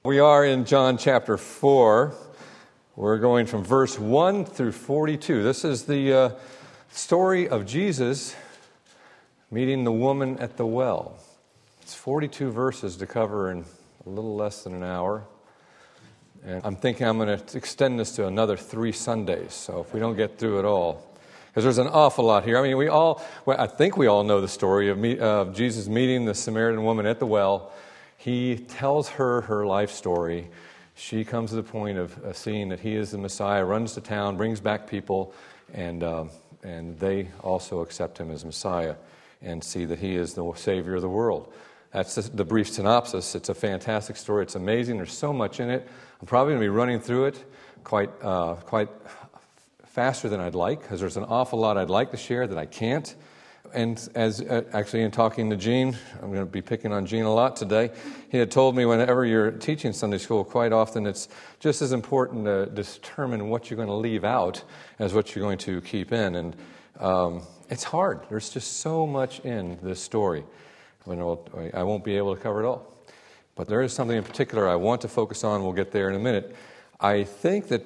We are in John chapter 4. We're going from verse 1 through 42. This is the story of Jesus meeting the woman at the well. It's 42 verses to cover in a little less than an hour. And I'm thinking I'm going to extend this to another 3 Sundays, so if we don't get through it all. Because there's an awful lot here. I mean, I think we all know the story of Jesus meeting the Samaritan woman at the well. He tells her life story. She comes to the point of seeing that he is the Messiah, runs to town, brings back people, and they also accept him as Messiah and see that he is the Savior of the world. That's the brief synopsis. It's a fantastic story. It's amazing. There's so much in it. I'm probably going to be running through it quite faster than I'd like, because there's an awful lot I'd like to share that I can't. And as actually in talking to Gene, I'm going to be picking on Gene a lot today. He had told me whenever you're teaching Sunday school, quite often it's just as important to determine what you're going to leave out as what you're going to keep in. And it's hard. There's just so much in this story. I won't be able to cover it all. But there is something in particular I want to focus on. We'll get there in a minute. I think that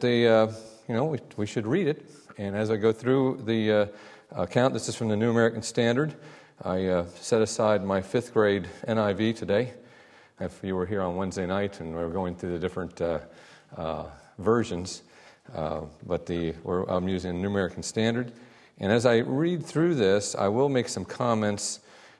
we should read it. And as I go through the account, this is from the New American Standard. I set aside my 5th grade NIV today. If you were here on Wednesday night and we were going through the different versions, but I'm using the New American Standard. And as I read through this, I will make some comments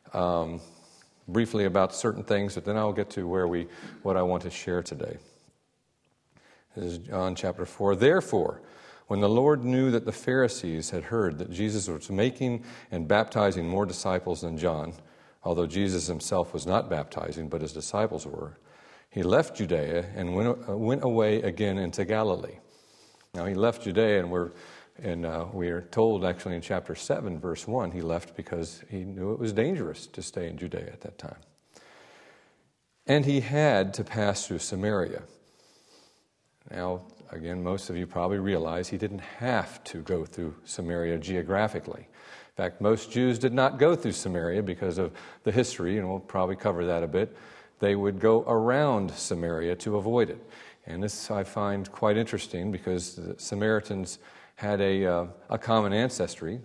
briefly about certain things, but then I'll get to what I want to share today. This is John chapter 4. Therefore, when the Lord knew that the Pharisees had heard that Jesus was making and baptizing more disciples than John, although Jesus himself was not baptizing, but his disciples were, he left Judea and went away again into Galilee. Now he left Judea, and we are told actually in chapter 7, verse 1, he left because he knew it was dangerous to stay in Judea at that time. And he had to pass through Samaria. Now, again, most of you probably realize he didn't have to go through Samaria geographically. In fact, most Jews did not go through Samaria because of the history, and we'll probably cover that a bit. They would go around Samaria to avoid it. And this I find quite interesting because the Samaritans had a common ancestry.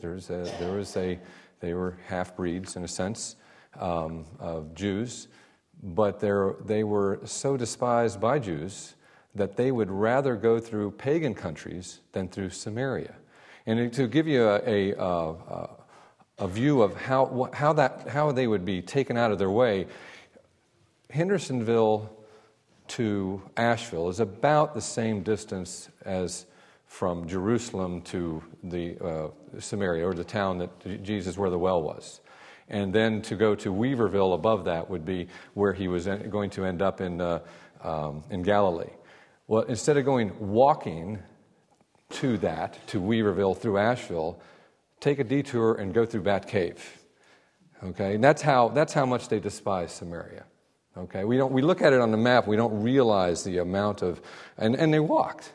They were half-breeds, in a sense, of Jews, but they were so despised by Jews that they would rather go through pagan countries than through Samaria. And to give you a view of how they would be taken out of their way, Hendersonville to Asheville is about the same distance as from Jerusalem to the Samaria, or the town that Jesus, where the well was. And then to go to Weaverville above that would be where he was going to end up in Galilee. Well, instead of walking to Weaverville through Asheville, take a detour and go through Bat Cave. Okay, and that's how much they despise Samaria. Okay, we look at it on the map, we don't realize the amount of, and they walked.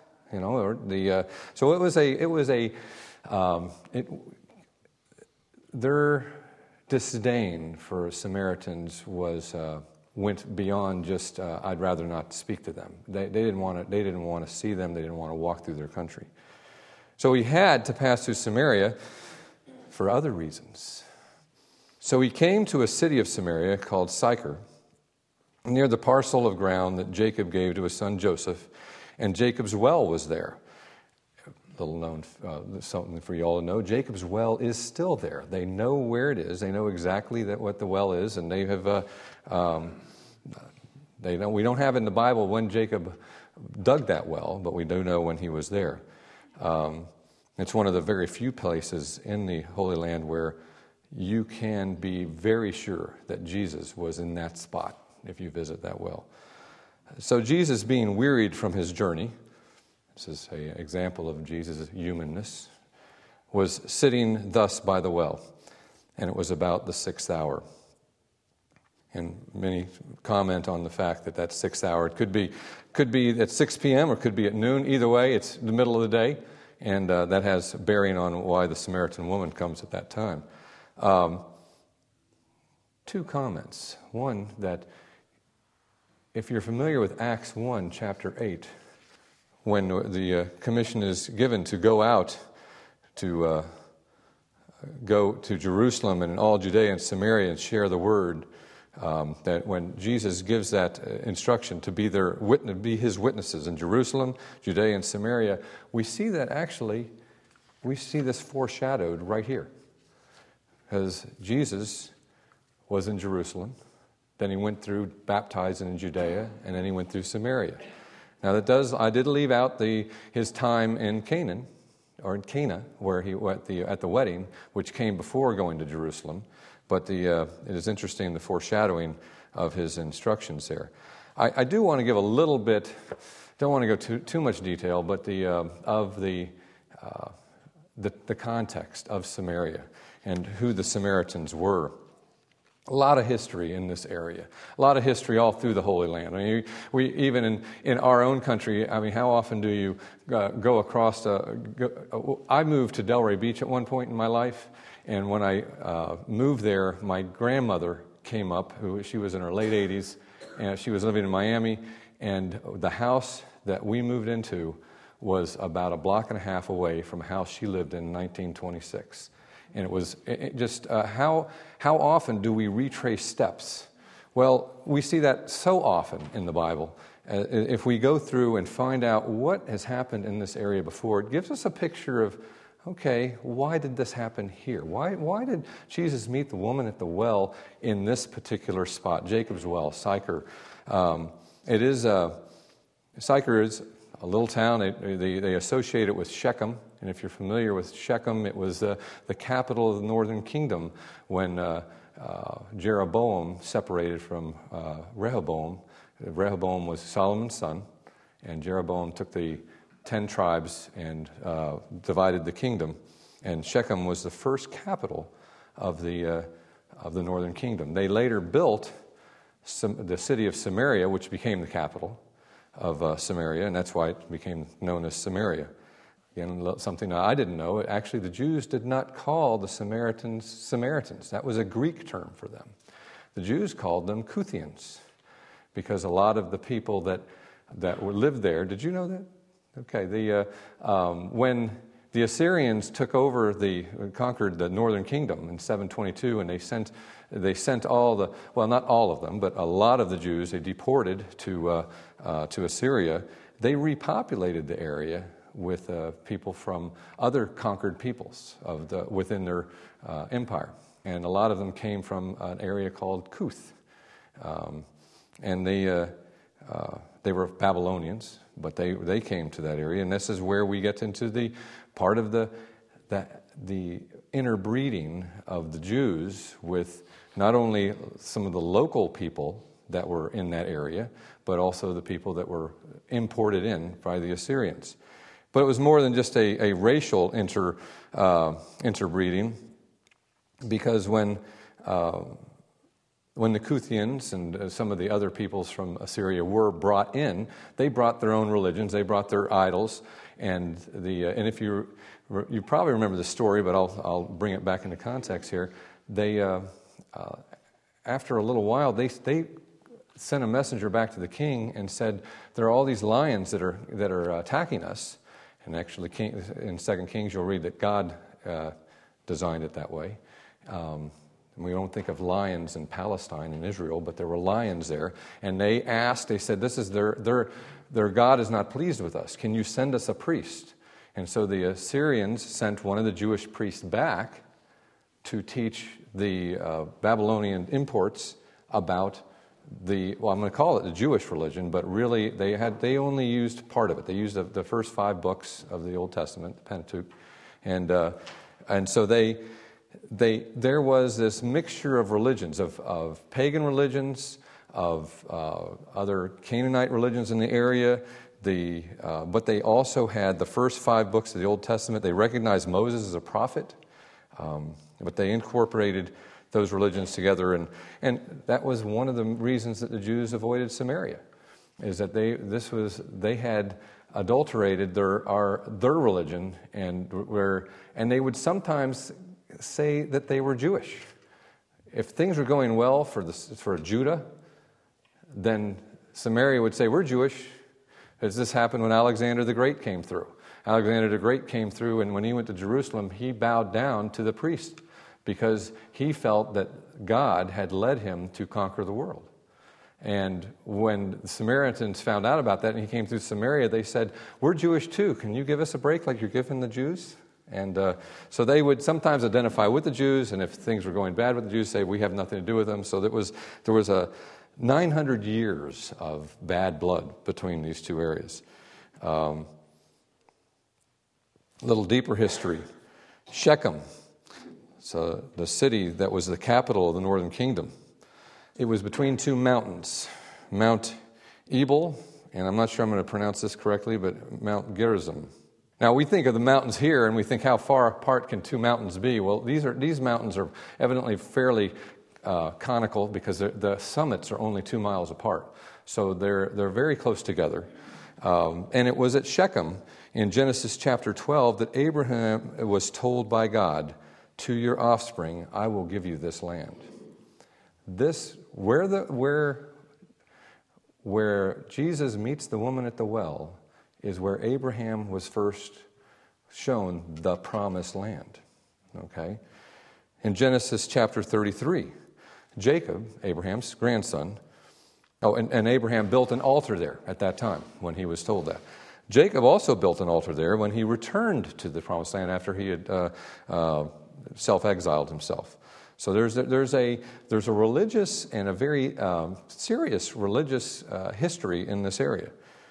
So their disdain for Samaritans went beyond just I'd rather not speak to them. They didn't want to see them. They didn't want to walk through their country. So he had to pass through Samaria for other reasons. So he came to a city of Samaria called Sychar, near the parcel of ground that Jacob gave to his son Joseph, and Jacob's well was there. Little known, something for you all to know, Jacob's well is still there. They know where it is. They know exactly what the well is, and they have. We don't have in the Bible when Jacob dug that well, but we do know when he was there. It's one of the very few places in the Holy Land where you can be very sure that Jesus was in that spot if you visit that well. So Jesus, being wearied from his journey, this is an example of Jesus' humanness, was sitting thus by the well, and it was about the 6th hour. And many comment on the fact that 6th hour, it could be at 6 p.m. or could be at noon. Either way, it's the middle of the day, and that has bearing on why the Samaritan woman comes at that time. 2 comments. One, that if you're familiar with Acts 1, chapter 8, when the commission is given to go out to go to Jerusalem and all Judea and Samaria and share the word, that when Jesus gives that instruction to be be his witnesses in Jerusalem, Judea, and Samaria, we see that actually, we see this foreshadowed right here. Because Jesus was in Jerusalem, then he went through baptizing in Judea, and then he went through Samaria. Now I did leave out his time in Canaan, or in Cana, where he went at the wedding, which came before going to Jerusalem. But it is interesting, the foreshadowing of his instructions there. I do want to give a little bit, don't want to go too much detail, but of the context of Samaria and who the Samaritans were. A lot of history in this area. A lot of history all through the Holy Land. I mean, we even in our own country, I mean, how often do you go across... I moved to Delray Beach at one point in my life, and when I moved there, my grandmother came up, she was in her late 80s, and she was living in Miami, and the house that we moved into was about a block and a half away from a house she lived in 1926. And it was just how often do we retrace steps? Well, we see that so often in the Bible. If we go through and find out what has happened in this area before, it gives us a picture of, okay, why did this happen here? Why did Jesus meet the woman at the well in this particular spot, Jacob's Well, Sychar? Sychar is a little town. They associate it with Shechem. And if you're familiar with Shechem, it was the capital of the northern kingdom when Jeroboam separated from Rehoboam. Rehoboam was Solomon's son, and Jeroboam took the 10 tribes and divided the kingdom. And Shechem was the first capital of the northern kingdom. They later built the city of Samaria, which became the capital of Samaria, and that's why it became known as Samaria. Again, something I didn't know, actually the Jews did not call the Samaritans. That was a Greek term for them. The Jews called them Kuthians, because a lot of the people that lived there, did you know that? Okay, when the Assyrians took over conquered the northern kingdom in 722, and they sent not all of them, but a lot of the Jews, they deported to Assyria. They repopulated the area with people from other conquered peoples within their empire. And a lot of them came from an area called Kuth. And they were Babylonians, but they came to that area. And this is where we get into the part of the interbreeding of the Jews with not only some of the local people that were in that area, but also the people that were imported in by the Assyrians. But it was more than just a racial interbreeding, because when the Kuthians and some of the other peoples from Assyria were brought in, they brought their own religions, they brought their idols, and if you probably remember the story, but I'll bring it back into context here. They after a little while, they sent a messenger back to the king and said, there are all these lions that are attacking us. And actually, in 2 Kings, you'll read that God designed it that way. We don't think of lions in Palestine and Israel, but there were lions there. And they said, this is their God is not pleased with us. Can you send us a priest? And so the Assyrians sent one of the Jewish priests back to teach the Babylonian imports about I'm going to call it the Jewish religion, but really they only used part of it. They used the first 5 books of the Old Testament, the Pentateuch, and so there was this mixture of religions, of pagan religions, of other Canaanite religions in the area. But they also had the first 5 books of the Old Testament. They recognized Moses as a prophet, but they incorporated those religions together, and that was one of the reasons that the Jews avoided Samaria, is that they had adulterated their religion, and they would sometimes say that they were Jewish. If things were going well for Judah, then Samaria would say, we're Jewish. This happened when Alexander the Great came through. Alexander the Great came through, and when he went to Jerusalem, he bowed down to the priest because he felt that God had led him to conquer the world. And when the Samaritans found out about that and he came through Samaria, they said, we're Jewish too. Can you give us a break like you're giving the Jews? And so they would sometimes identify with the Jews, and if things were going bad with the Jews, say, we have nothing to do with them. So there was a 900 years of bad blood between these two areas. A little deeper history. Shechem, so the city that was the capital of the northern kingdom. It was between two mountains, Mount Ebal, and I'm not sure I'm going to pronounce this correctly, but Mount Gerizim. Now, we think of the mountains here, and we think, how far apart can two mountains be? Well, these mountains are evidently fairly conical because the summits are only 2 miles apart. So they're very close together. And it was at Shechem in Genesis chapter 12 that Abraham was told by God, to your offspring, I will give you this land. This, where Jesus meets the woman at the well, is where Abraham was first shown the promised land. Okay? In Genesis chapter 33, Jacob, Abraham's grandson, and Abraham built an altar there at that time when he was told that. Jacob also built an altar there when he returned to the promised land after he had self-exiled himself. So there's a religious and a very serious religious history in this area.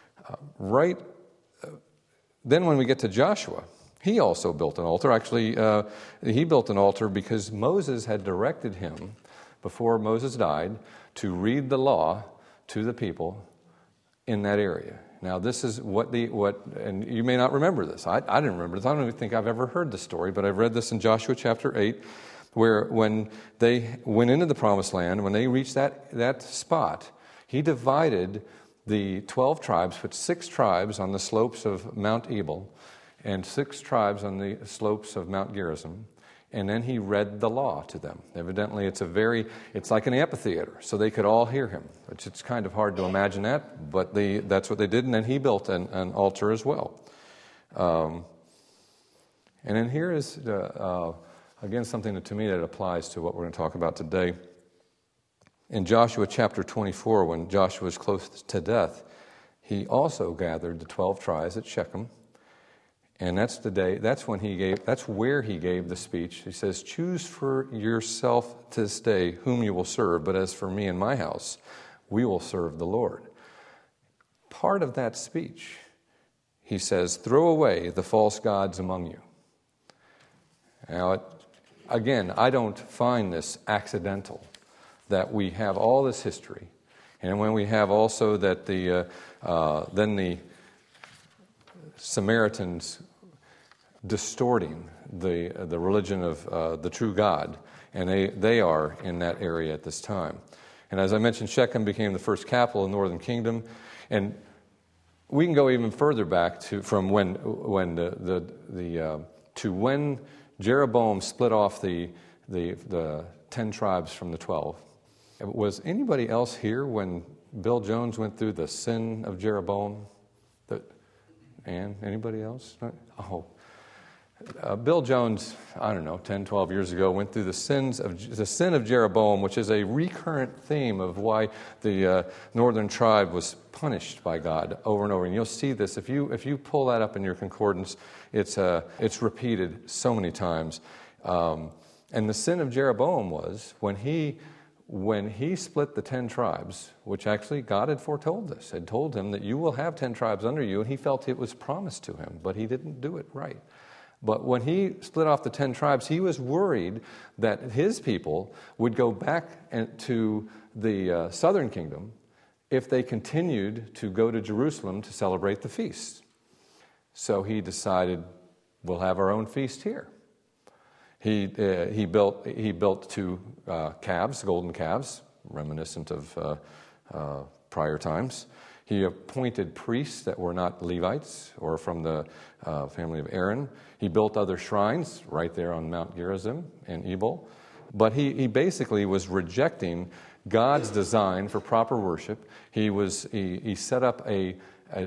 Then when we get to Joshua, he also built an altar. Actually, he built an altar because Moses had directed him, before Moses died, to read the law to the people in that area. Now, this is and you may not remember this. I didn't remember this. I don't even think I've ever heard this story, but I've read this in Joshua chapter 8, where when they went into the promised land, when they reached that spot, he divided the 12 tribes, put 6 tribes on the slopes of Mount Ebal and 6 tribes on the slopes of Mount Gerizim, and then he read the law to them. Evidently, it's like an amphitheater, so they could all hear him. It's kind of hard to imagine that, but that's what they did, and then he built an altar as well. And then here is, again, something that to me that applies to what we're going to talk about today. In Joshua chapter 24, when Joshua was close to death, he also gathered the 12 tribes at Shechem. And that's where he gave the speech. He says, choose for yourself this day whom you will serve, but as for me and my house, we will serve the Lord. Part of that speech, he says, throw away the false gods among you. Now, again, I don't find this accidental, that we have all this history. And when we have also that then the Samaritans distorting the religion of the true God, and they are in that area at this time. And as I mentioned, Shechem became the first capital of the northern kingdom, and we can go even further back to when Jeroboam split off the 10 tribes from the 12. Was anybody else here when Bill Jones went through the sin of Jeroboam? Anybody else? Oh. Bill Jones, I don't know, 10, 12 years ago, went through the sin of Jeroboam, which is a recurrent theme of why the northern tribe was punished by God over and over. And you'll see this if you pull that up in your concordance. It's repeated so many times. And the sin of Jeroboam was when he split the 10 tribes, which actually God had foretold this, had told him that you will have 10 tribes under you, and he felt it was promised to him, but he didn't do it right. But when he split off the 10 tribes, he was worried that his people would go back to the southern kingdom if they continued to go to Jerusalem to celebrate the feast. So he decided, we'll have our own feast here. He built 2 calves, golden calves, reminiscent of prior times. He appointed priests that were not Levites or from the family of Aaron. He built other shrines right there on Mount Gerizim and Ebal. But he basically was rejecting God's design for proper worship. He set up a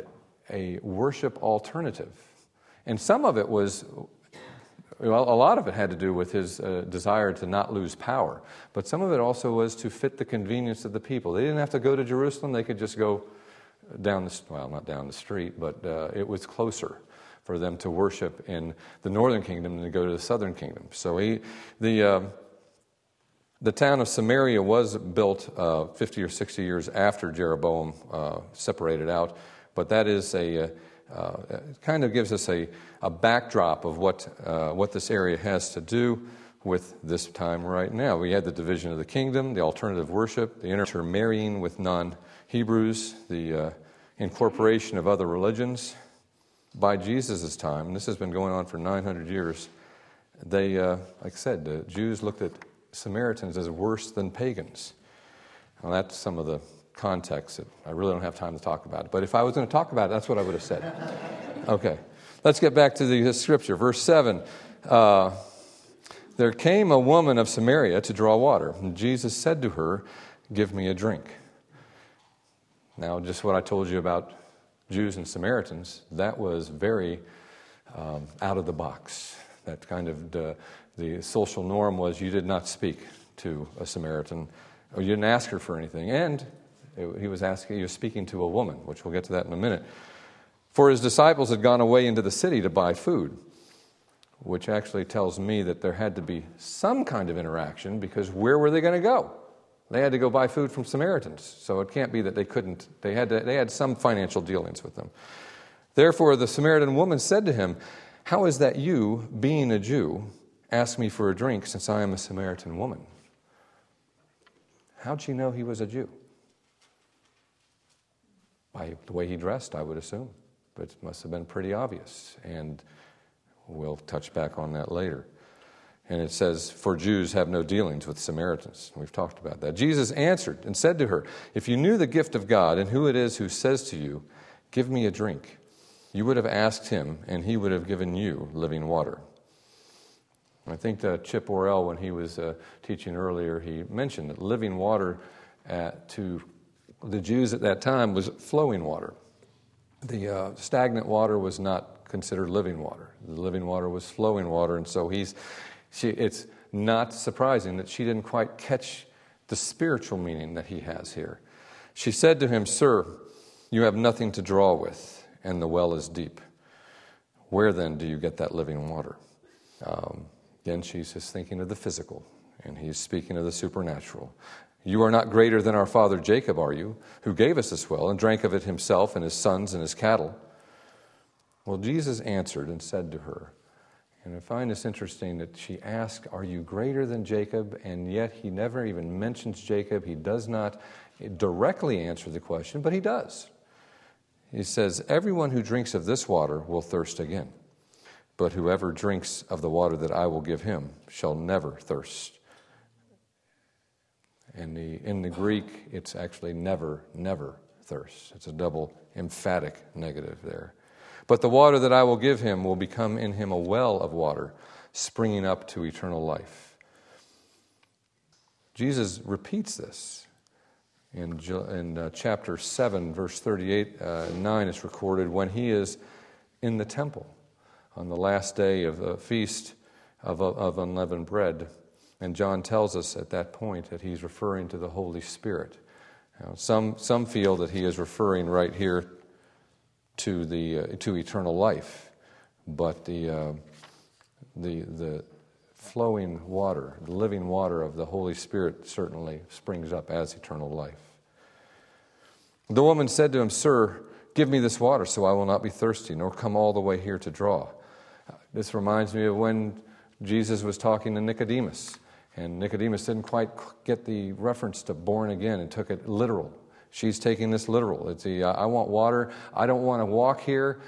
worship alternative. And some of it was, well, a lot of it had to do with his desire to not lose power. But some of it also was to fit the convenience of the people. They didn't have to go to Jerusalem. They could just go not down the street, but it was closer for them to worship in the northern kingdom than to go to the southern kingdom. So the town of Samaria was built 50 or 60 years after Jeroboam separated out, but that is kind of gives us a backdrop of what this area has to do with this time right now. We had the division of the kingdom, the alternative worship, the intermarrying with non-Hebrews, the incorporation of other religions. By Jesus' time, and this has been going on for 900 years, they, like I said, the Jews looked at Samaritans as worse than pagans. Well, that's some of the context that I really don't have time to talk about it. But if I was going to talk about it, that's what I would have said. Okay, let's get back to the scripture. Verse 7, there came a woman of Samaria to draw water, and Jesus said to her, "Give me a drink." Now, just what I told you about Jews and Samaritans, that was very out of the box. That kind of the social norm was you did not speak to a Samaritan, or you didn't ask her for anything. And he was speaking to a woman, which we'll get to that in a minute. For his disciples had gone away into the city to buy food, which actually tells me that there had to be some kind of interaction, because where were they going to go? They had to go buy food from Samaritans, so it can't be that they couldn't. They had some financial dealings with them. Therefore, the Samaritan woman said to him, "How is that you, being a Jew, ask me for a drink, since I am a Samaritan woman?" How'd she know he was a Jew? By the way he dressed, I would assume, but it must have been pretty obvious, and we'll touch back on that later. And it says, for Jews have no dealings with Samaritans. We've talked about that. Jesus answered and said to her, "If you knew the gift of God and who it is who says to you, 'Give me a drink,' you would have asked him, and he would have given you living water." I think that Chip Worrell, when he was teaching earlier, he mentioned that living water to the Jews at that time was flowing water. The stagnant water was not considered living water. The living water was flowing water, and so it's not surprising that she didn't quite catch the spiritual meaning that he has here. She said to him, "Sir, you have nothing to draw with, and the well is deep. Where then do you get that living water?" Again, she's just thinking of the physical, and he's speaking of the supernatural. "You are not greater than our father Jacob, are you, who gave us this well and drank of it himself and his sons and his cattle?" Well, Jesus answered and said to her, and I find this interesting that she asked, "Are you greater than Jacob?" And yet he never even mentions Jacob. He does not directly answer the question, but he does. He says, "Everyone who drinks of this water will thirst again. But whoever drinks of the water that I will give him shall never thirst." In the Greek, it's actually never, never thirst. It's a double emphatic negative there. "But the water that I will give him will become in him a well of water, springing up to eternal life." Jesus repeats this. In chapter 7, verse 38 and 9, it's recorded when he is in the temple on the last day of the feast of unleavened bread. And John tells us at that point that he's referring to the Holy Spirit. Now, some feel that he is referring right here to eternal life, but the flowing water, the living water of the Holy Spirit certainly springs up as eternal life. The woman said to him, "Sir, give me this water so I will not be thirsty, nor come all the way here to draw." This reminds me of when Jesus was talking to Nicodemus, and Nicodemus didn't quite get the reference to born again and took it literal. She's taking this literal. It's I want water. I don't want to walk here.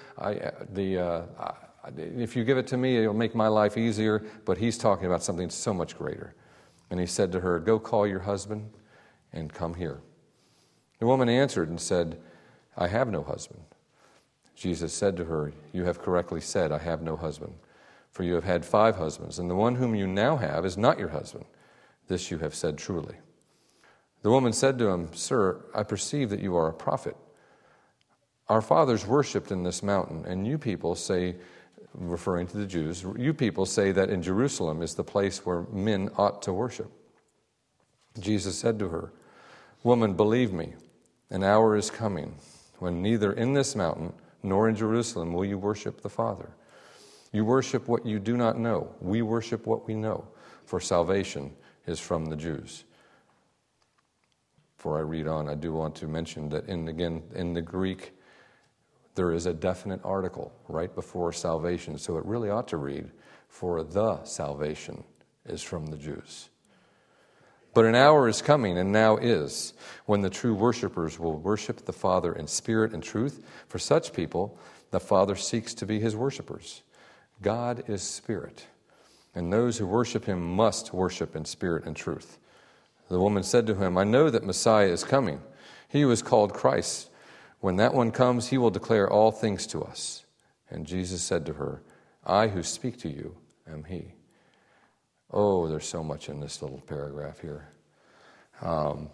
If you give it to me, it'll make my life easier. But he's talking about something so much greater. And he said to her, "Go call your husband and come here." The woman answered and said, "I have no husband." Jesus said to her, "You have correctly said, 'I have no husband.' For you have had 5 husbands, and the one whom you now have is not your husband. This you have said truly." The woman said to him, "Sir, I perceive that you are a prophet. Our fathers worshipped in this mountain, and you people say," referring to the Jews, "you people say that in Jerusalem is the place where men ought to worship." Jesus said to her, "Woman, believe me, an hour is coming when neither in this mountain nor in Jerusalem will you worship the Father. You worship what you do not know. We worship what we know, for salvation is from the Jews." Before I read on, I do want to mention that in the Greek, there is a definite article right before salvation, so it really ought to read, "For the salvation is from the Jews." But an hour is coming, and now is, when the true worshipers will worship the Father in spirit and truth. For such people, the Father seeks to be his worshipers. God is spirit, and those who worship him must worship in spirit and truth. The woman said to him, "I know that Messiah is coming, he who is called Christ. When that one comes, he will declare all things to us." And Jesus said to her, "I who speak to you am he." Oh, there's so much in this little paragraph here. And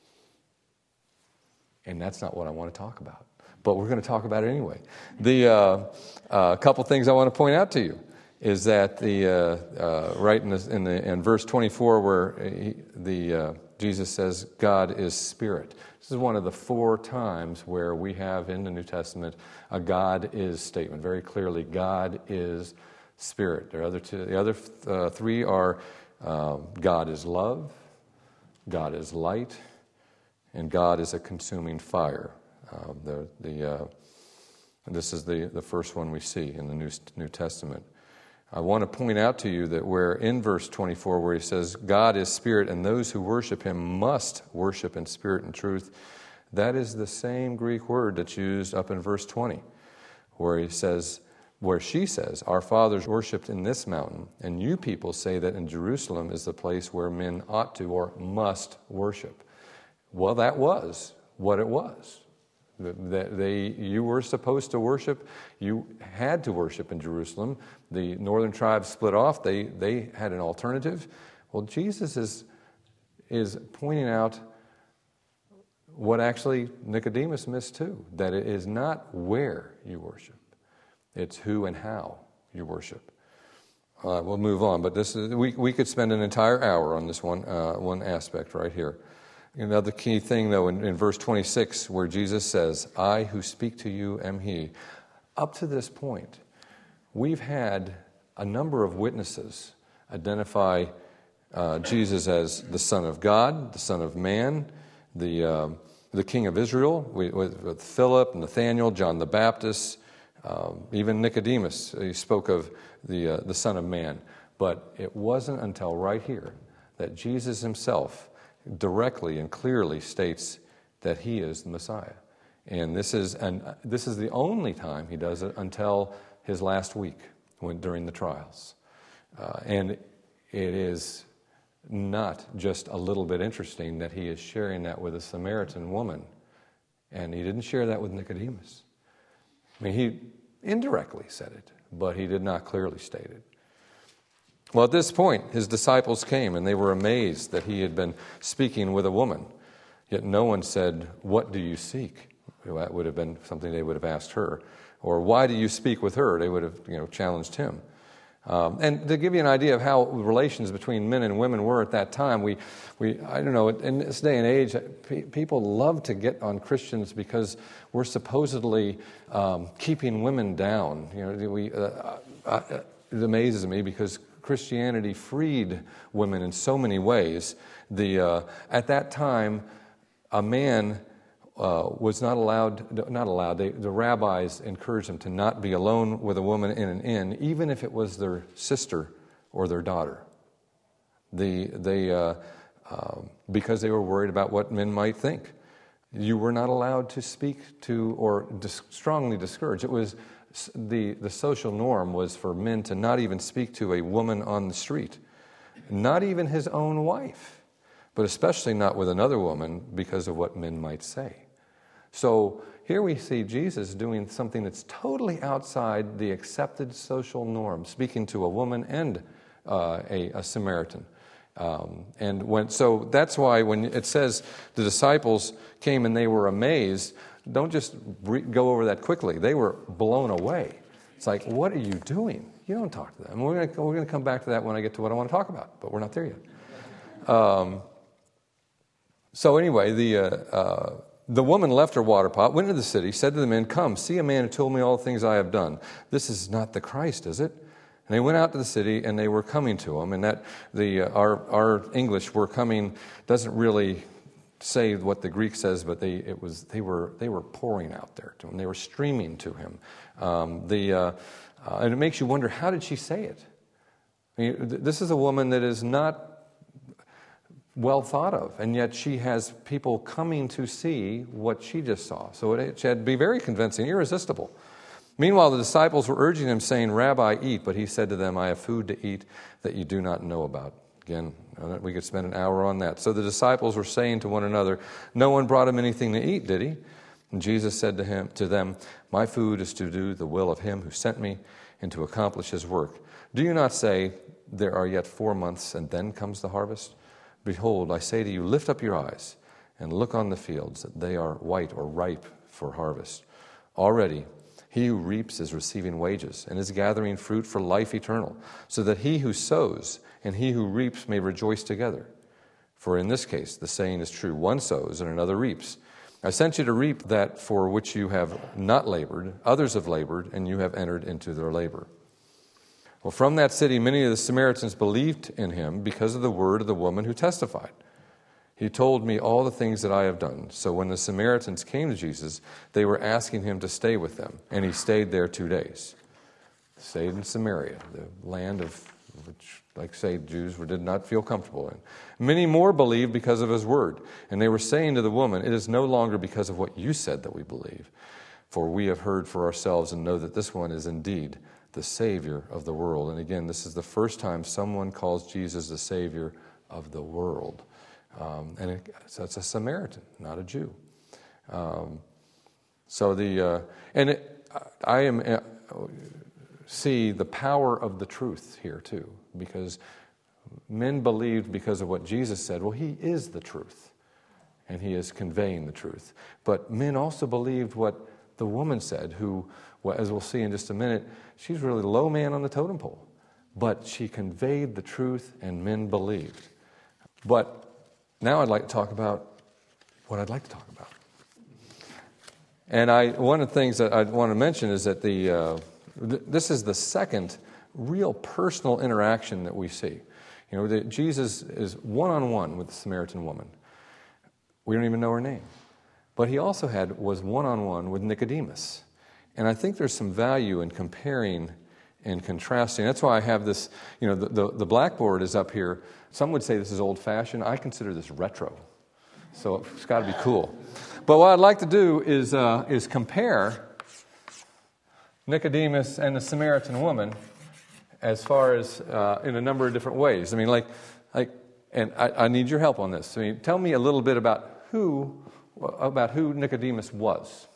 that's not what I want to talk about. But we're going to talk about it anyway. A couple things I want to point out to you is that right in verse 24 where Jesus says God is spirit. This is one of the 4 times where we have in the New Testament a God is statement. Very clearly, God is spirit. The other 3 are God is love, God is light, and God is a consuming fire. This is the first one we see in the New Testament. I want to point out to you that where in verse 24 where he says God is spirit and those who worship him must worship in spirit and truth, that is the same Greek word that's used up in verse 20 where she says, "Our fathers worshipped in this mountain, and you people say that in Jerusalem is the place where men ought to or must worship." Well, that was what it was. You were supposed to worship. You had to worship in Jerusalem. The northern tribes split off. They had an alternative. Well, Jesus is pointing out what actually Nicodemus missed too, that it is not where you worship. It's who and how you worship. We'll move on, but we could spend an entire hour on this one aspect right here. Another key thing, though, in verse 26, where Jesus says, "I who speak to you am he." Up to this point, we've had a number of witnesses identify Jesus as the Son of God, the Son of Man, the King of Israel, with Philip, Nathanael, John the Baptist, even Nicodemus. He spoke of the Son of Man. But it wasn't until right here that Jesus himself directly and clearly states that he is the Messiah. And this is the only time he does it until his last week during the trials. And it is not just a little bit interesting that he is sharing that with a Samaritan woman. And he didn't share that with Nicodemus. I mean, he indirectly said it, but he did not clearly state it. Well, at this point, his disciples came, and they were amazed that he had been speaking with a woman. Yet no one said, "What do you seek?" That would have been something they would have asked her. Or, "Why do you speak with her?" They would have challenged him. And to give you an idea of how relations between men and women were at that time, I don't know, in this day and age, people love to get on Christians because we're supposedly keeping women down. It amazes me because Christianity freed women in so many ways. At that time, a man was not allowed. The rabbis encouraged him to not be alone with a woman in an inn, even if it was their sister or their daughter. Because they were worried about what men might think. You were not allowed to speak to or strongly discourage. It was the social norm was for men to not even speak to a woman on the street, not even his own wife, but especially not with another woman because of what men might say. So here we see Jesus doing something that's totally outside the accepted social norm, speaking to a woman and a Samaritan. So that's why when it says the disciples came and they were amazed, don't just go over that quickly. They were blown away. It's like, what are you doing? You don't talk to them. We're going to come back to that when I get to what I want to talk about, but we're not there yet. So anyway, the woman left her water pot, went into the city, said to the men, "Come, see a man who told me all the things I have done. This is not the Christ, is it?" And they went out to the city, and they were coming to him. And that our English "were coming" doesn't really say what the Greek says, but they were pouring out there to him. They were streaming to him. And it makes you wonder, how did she say it? I mean, this is a woman that is not well thought of, and yet she has people coming to see what she just saw. So it had to be very convincing, irresistible. Meanwhile, the disciples were urging him, saying, "Rabbi, eat." But he said to them, "I have food to eat that you do not know about." Again, we could spend an hour on that. So the disciples were saying to one another, "No one brought him anything to eat, did he?" And Jesus said to them, "My food is to do the will of him who sent me and to accomplish his work. Do you not say, 'There are yet 4 months, and then comes the harvest'? Behold, I say to you, lift up your eyes and look on the fields, that they are white or ripe for harvest. Already he who reaps is receiving wages and is gathering fruit for life eternal, so that he who sows and he who reaps may rejoice together. For in this case the saying is true, one sows and another reaps. I sent you to reap that for which you have not labored. Others have labored, and you have entered into their labor." Well, from that city, many of the Samaritans believed in him because of the word of the woman who testified. "He told me all the things that I have done." So when the Samaritans came to Jesus, they were asking him to stay with them, and he stayed there 2 days. Stayed in Samaria, the land of which, like say, Jews did not feel comfortable in. Many more believed because of his word, and they were saying to the woman, "It is no longer because of what you said that we believe, for we have heard for ourselves and know that this one is indeed the Savior of the world." And again, this is the first time someone calls Jesus the Savior of the world. So it's a Samaritan, not a Jew. See the power of the truth here too, because men believed because of what Jesus said. Well, he is the truth, and he is conveying the truth. But men also believed what the woman said, who, as we'll see in just a minute, she's really the low man on the totem pole. But she conveyed the truth, and men believed. But now I'd like to talk about what I'd like to talk about. And one of the things that I want to mention is that this is the second real personal interaction that we see. You know, that Jesus is one-on-one with the Samaritan woman. We don't even know her name. But he also was one-on-one with Nicodemus. And I think there's some value in comparing and contrasting. That's why I have this, you know, the blackboard is up here. Some would say this is old-fashioned. I consider this retro. So it's got to be cool. But what I'd like to do is compare Nicodemus and the Samaritan woman as far as in a number of different ways. I mean, and I need your help on this. I mean, tell me a little bit about who Nicodemus was.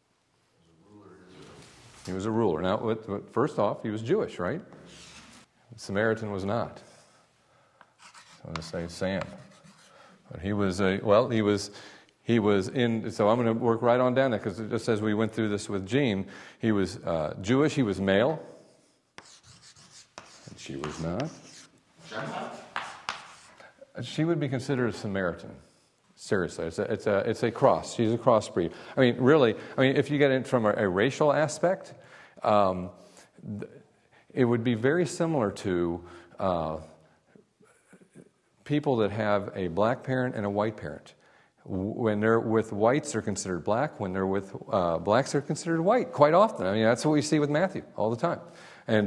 He was a ruler. Now, first off, he was Jewish, right? The Samaritan was not. I'm going to say Sam. But he was in, so I'm going to work right on down there, because just as we went through this with Gene, he was Jewish, he was male, and she was not. She would be considered a Samaritan. Seriously, it's a cross. She's a crossbreed. I mean, really, if you get in from a racial aspect, it would be very similar to people that have a black parent and a white parent. When they're with whites, they're considered black. When they're with blacks, they're considered white. Quite often, I mean, that's what we see with Matthew all the time. And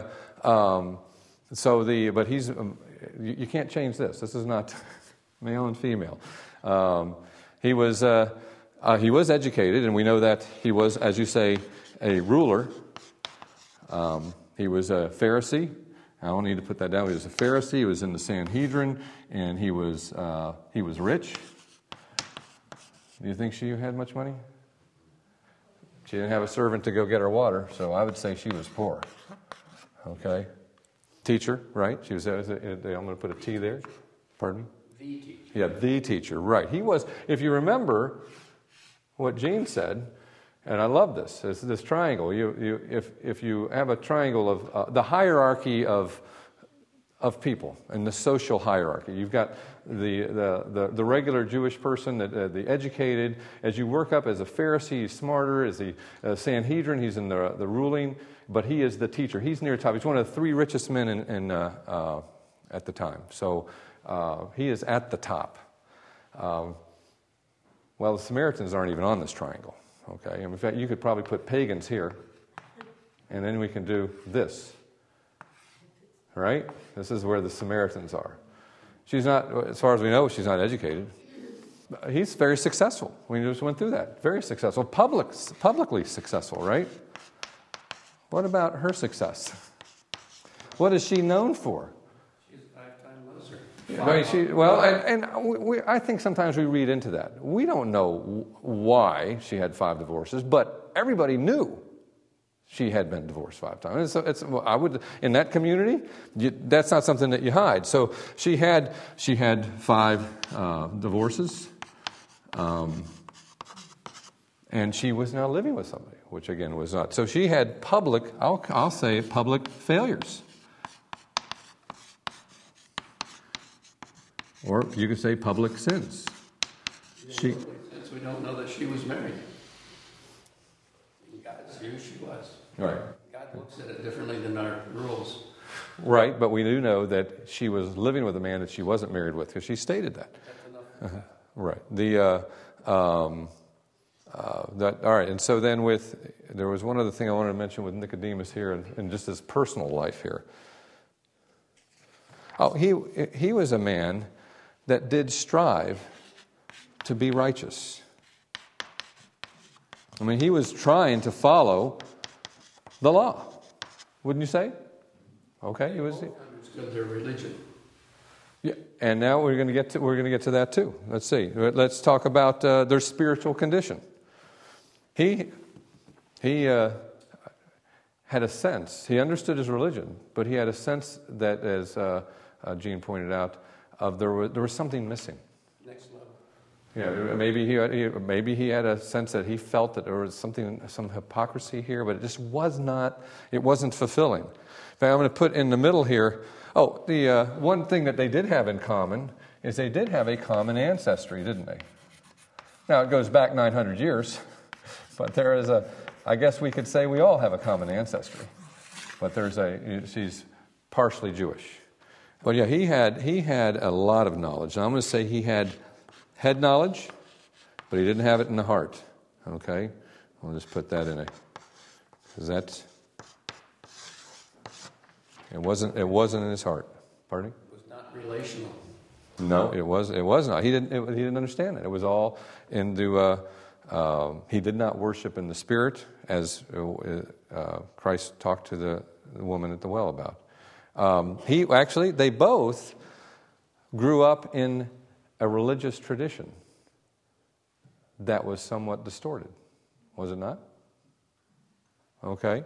but he's you can't change this. This is not male and female. He was educated, and we know that he was, as you say, a ruler. He was a Pharisee. I don't need to put that down. He was a Pharisee. He was in the Sanhedrin, and he was rich. Do you think she had much money? She didn't have a servant to go get her water, so I would say she was poor. Okay? Teacher, right? She was. I'm going to put a T there. Pardon me? The teacher. Yeah, the teacher, right. He was, if you remember what Gene said, and I love this triangle. If you have a triangle of the hierarchy of people and the social hierarchy, you've got the regular Jewish person, the educated. As you work up as a Pharisee, he's smarter. As the Sanhedrin, he's in the ruling, but he is the teacher. He's near the top. He's one of the 3 richest men at the time. So he is at the top. Well, the Samaritans aren't even on this triangle. Okay, and in fact, you could probably put pagans here, and then we can do this. Right? This is where the Samaritans are. She's not, as far as we know, she's not educated. He's very successful. We just went through that. Very successful. Publicly successful, right? What about her success? What is she known for? She's a 5-time loser. I think sometimes we read into that. We don't know why she had 5 divorces, but everybody knew she had been divorced 5 times. I would, in that community, that's not something that you hide. So she had 5 divorces, and she was now living with somebody, which again was not. So she had I'll say public failures. Or you could say public sins. Since we don't know that she was married. God knew she was. Right. God looks at it differently than our rules. Right, but we do know that she was living with a man that she wasn't married with, because she stated that. That's enough. Right. All right. And so then there was one other thing I wanted to mention with Nicodemus here, and just his personal life here. Oh, he was a man that did strive to be righteous. I mean, he was trying to follow the law, wouldn't you say? Okay, he was. Understood their religion. Yeah, and now we're going to get to that too. Let's see. Let's talk about their spiritual condition. He had a sense. He understood his religion, but he had a sense that, as Gene pointed out, there was something missing. Next level. Yeah, maybe he had a sense that he felt that there was some hypocrisy here, but it just wasn't fulfilling. In fact, I'm going to put in the middle here. Oh, the one thing that they did have in common is they did have a common ancestry, didn't they? Now, it goes back 900 years, but I guess we could say we all have a common ancestry. But she's partially Jewish. But yeah, he had a lot of knowledge. And I'm going to say he had head knowledge, but he didn't have it in the heart. Okay? I'll just put that in because it wasn't in his heart. Pardon me? It was not relational. No, it was not. He didn't understand it. It was all into. He did not worship in the spirit, as Christ talked to the woman at the well about. They both grew up in a religious tradition that was somewhat distorted, was it not? Okay,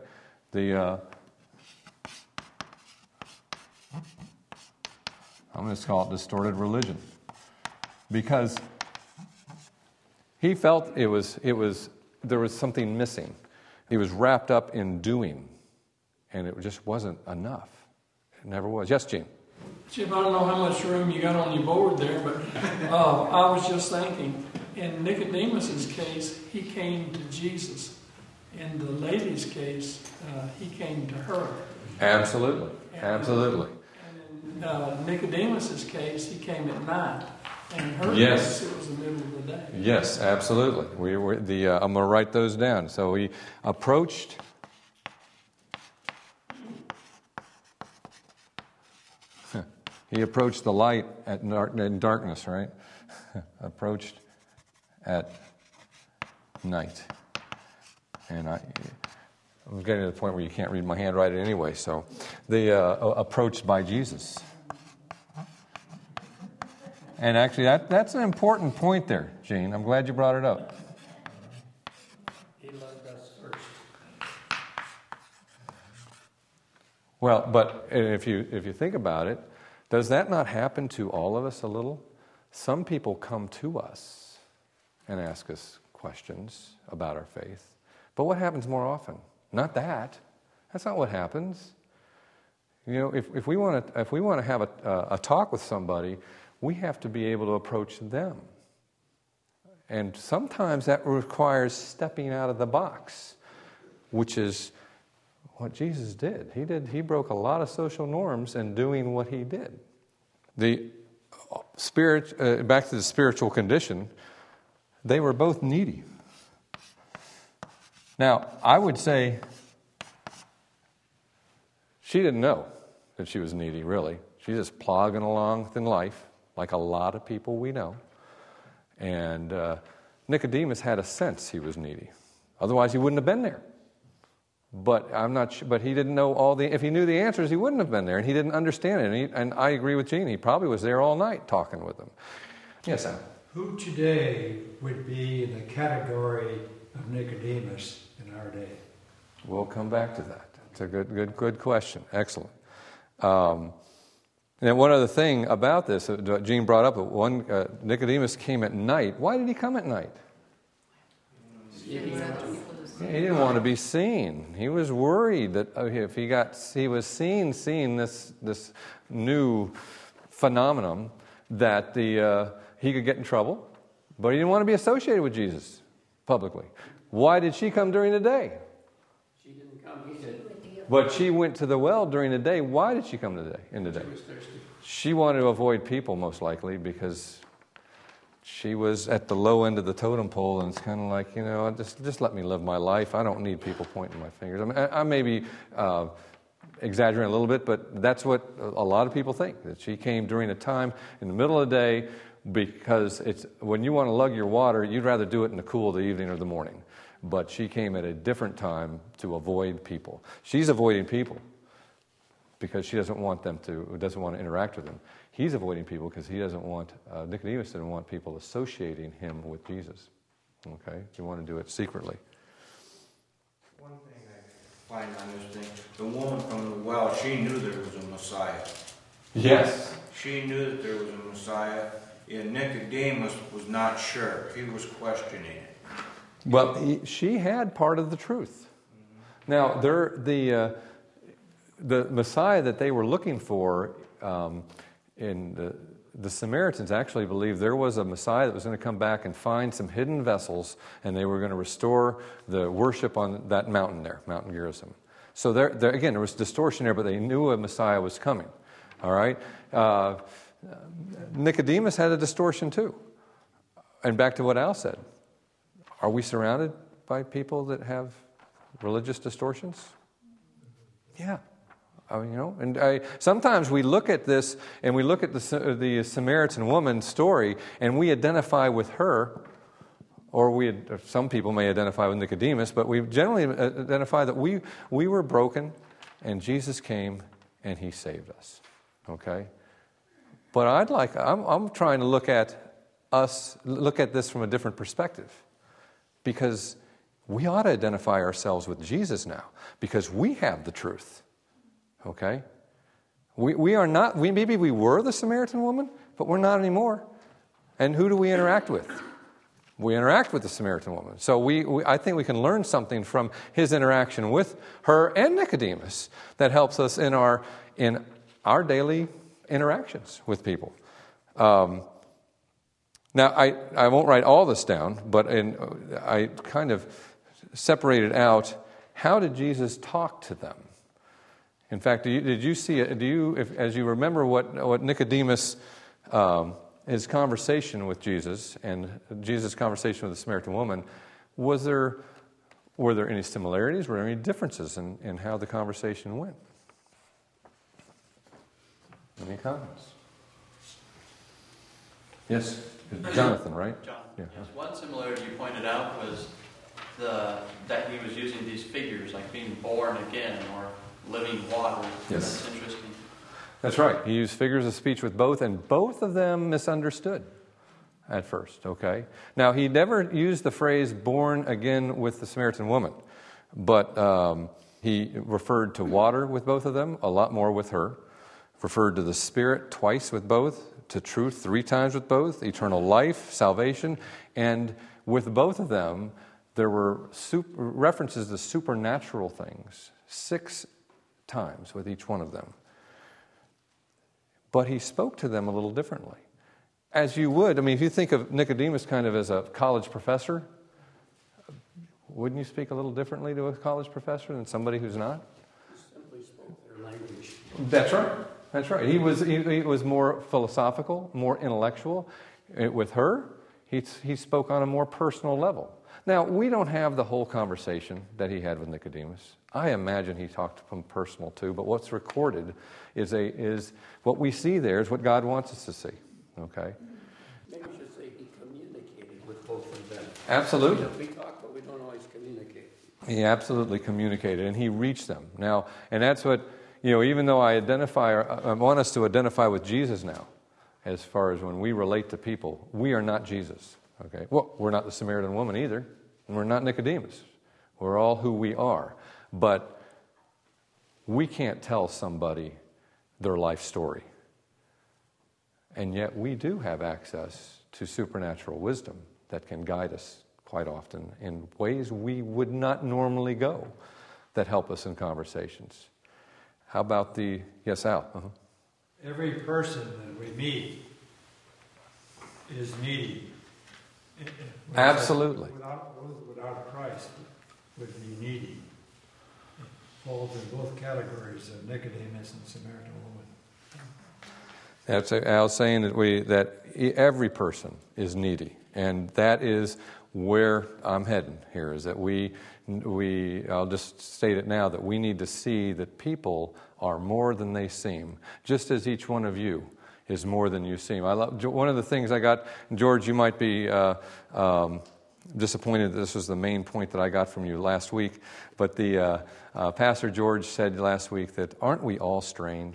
I'm going to call it distorted religion, because he felt there was something missing. He was wrapped up in doing, and it just wasn't enough. It never was. Yes, Gene? Chip, I don't know how much room you got on your board there, but I was just thinking, in Nicodemus's case, he came to Jesus. In the lady's case, he came to her. Absolutely. Absolutely. And in Nicodemus's case, he came at night. And in her Yes. case, it was the middle of the day. Yes, absolutely. I'm going to write those down. So he approached. He approached the light in darkness, right? Approached at night. And I'm getting to the point where you can't read my handwriting anyway. So approached by Jesus. And actually, that's an important point there, Gene. I'm glad you brought it up. He loved us first. Well, but if you think about it, does that not happen to all of us a little? Some people come to us and ask us questions about our faith. But what happens more often? Not that. That's not what happens. You know, if we want to have a talk with somebody, we have to be able to approach them. And sometimes that requires stepping out of the box, which is what Jesus did. He broke a lot of social norms in doing what he did. The spirit, back to the spiritual condition, they were both needy. Now, I would say she didn't know that she was needy, really. She's just plodding along in life, like a lot of people we know. And Nicodemus had a sense he was needy. Otherwise, he wouldn't have been there. But I'm not sure. But he didn't know all the. If he knew the answers, he wouldn't have been there, and he didn't understand it. And I agree with Gene. He probably was there all night talking with them. Yes, Sam. Who today would be in the category of Nicodemus in our day? We'll come back to that. It's a good question. Excellent. And one other thing about this, Gene brought up, Nicodemus came at night. Why did he come at night? He didn't want to be seen. He was worried that if he was seeing this new phenomenon, that he could get in trouble. But he didn't want to be associated with Jesus publicly. Why did she come during the day? She didn't come, he did. But she went to the well during the day. Why did she come in the day? She was thirsty. She wanted to avoid people, most likely, because she was at the low end of the totem pole, and it's kind of like, just let me live my life. I don't need people pointing my fingers. I mean, I may be exaggerating a little bit, but that's what a lot of people think, that she came during a time in the middle of the day, because it's when you want to lug your water, you'd rather do it in the cool of the evening or the morning. But she came at a different time to avoid people. She's avoiding people because she doesn't want to interact with them. He's avoiding people because Nicodemus didn't want people associating him with Jesus. Okay? He wanted to do it secretly. One thing I find on this thing, the woman from the well, she knew there was a Messiah. Yes. She knew that there was a Messiah, and Nicodemus was not sure. He was questioning it. Well, she had part of the truth. Now, the Messiah that they were looking for, in the Samaritans actually believed there was a Messiah that was going to come back and find some hidden vessels, and they were going to restore the worship on that mountain there, Mount Gerizim. So again, there was distortion there, but they knew a Messiah was coming. All right? Nicodemus had a distortion too. And back to what Al said. Are we surrounded by people that have religious distortions? Yeah. Sometimes we look at this and we look at the Samaritan woman story and we identify with her, or some people may identify with Nicodemus, but we generally identify that we were broken and Jesus came and he saved us. Okay? But I'm trying to look at this from a different perspective. Because we ought to identify ourselves with Jesus now, because we have the truth. Okay? We are not, maybe we were the Samaritan woman, but we're not anymore. And who do we interact with? We interact with the Samaritan woman. So I think we can learn something from his interaction with her and Nicodemus that helps us in our daily interactions with people. Now, I won't write all this down, but I kind of separated out, how did Jesus talk to them? In fact, did you see it? As you remember what Nicodemus, his conversation with Jesus and Jesus' conversation with the Samaritan woman, were there any similarities? Were there any differences in how the conversation went? Any comments? Yes? Jonathan, right? John. Yeah. Yes. One similarity you pointed out was that he was using these figures like being born again or living water. Yes. That's interesting. That's right. He used figures of speech with both, and both of them misunderstood at first. Okay. Now, he never used the phrase "born again" with the Samaritan woman, but He referred to water with both of them, a lot more with her. Referred to the Spirit twice with both, to truth 3 times with both, eternal life, salvation. And with both of them, there were references to supernatural things 6 times with each one of them. But he spoke to them a little differently. As you would, I mean, if you think of Nicodemus kind of as a college professor, wouldn't you speak a little differently to a college professor than somebody who's not? He simply spoke their language. That's right. That's right. He was more philosophical, more intellectual. With her, he spoke on a more personal level. Now, we don't have the whole conversation that he had with Nicodemus. I imagine he talked from personal too, but what's recorded is what we see there is what God wants us to see. Okay? Maybe we should say he communicated with both of them. Absolutely. We talk, but we don't always communicate. He absolutely communicated, and he reached them. Now, and that's what, even though I want us to identify with Jesus now, as far as when we relate to people, we are not Jesus. Okay? Well, we're not the Samaritan woman either, and we're not Nicodemus. We're all who we are. But we can't tell somebody their life story. And yet we do have access to supernatural wisdom that can guide us quite often in ways we would not normally go that help us in conversations. How about yes, Al? Uh-huh. Every person that we meet is needy. Absolutely. Without Christ would be needy. It falls in both categories of Nicodemus and Samaritan woman. That's Al saying that every person is needy, and that is where I'm heading here. Is that I'll just state it now, that we need to see that people are more than they seem, just as each one of you is more than you seem. One of the things I got, George, you might be disappointed that this was the main point that I got from you last week, but the Pastor George said last week that, aren't we all strange?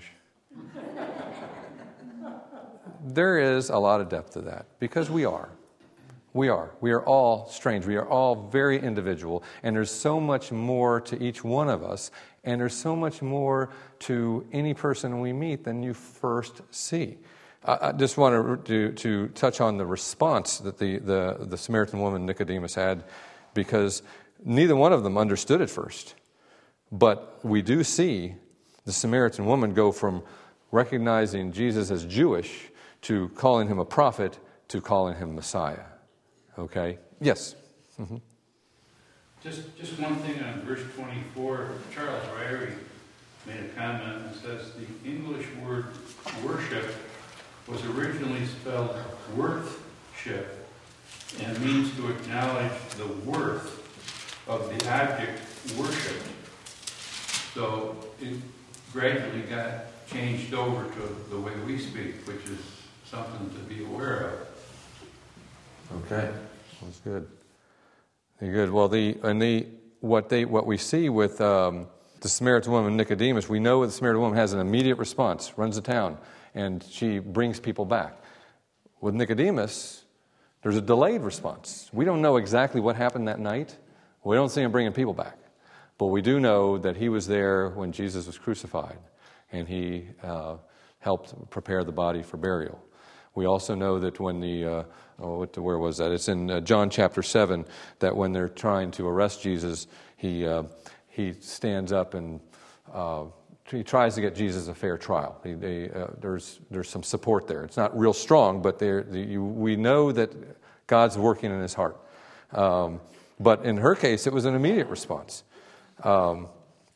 There is a lot of depth to that, because we are. We are all strange. We are all very individual, and there's so much more to each one of us, and there's so much more to any person we meet than you first see. I just want to touch on the response that the Samaritan woman Nicodemus had, because neither one of them understood at first. But we do see the Samaritan woman go from recognizing Jesus as Jewish to calling him a prophet to calling him Messiah. Okay? Yes? Mm-hmm. Just one thing on verse 24. Charles Ryrie made a comment and says the English word worship was originally spelled worthship and means to acknowledge the worth of the object worshipped. So it gradually got changed over to the way we speak, which is something to be aware of. Okay, that's good. Good. Well, what we see with the Samaritan woman Nicodemus, we know the Samaritan woman has an immediate response, runs the town, and she brings people back. With Nicodemus, there's a delayed response. We don't know exactly what happened that night. We don't see him bringing people back, but we do know that he was there when Jesus was crucified, and he helped prepare the body for burial. We also know that when where was that? It's in John chapter 7, that when they're trying to arrest Jesus, he stands up and he tries to get Jesus a fair trial. There's some support there. It's not real strong, but we know that God's working in his heart. But in her case, it was an immediate response. Now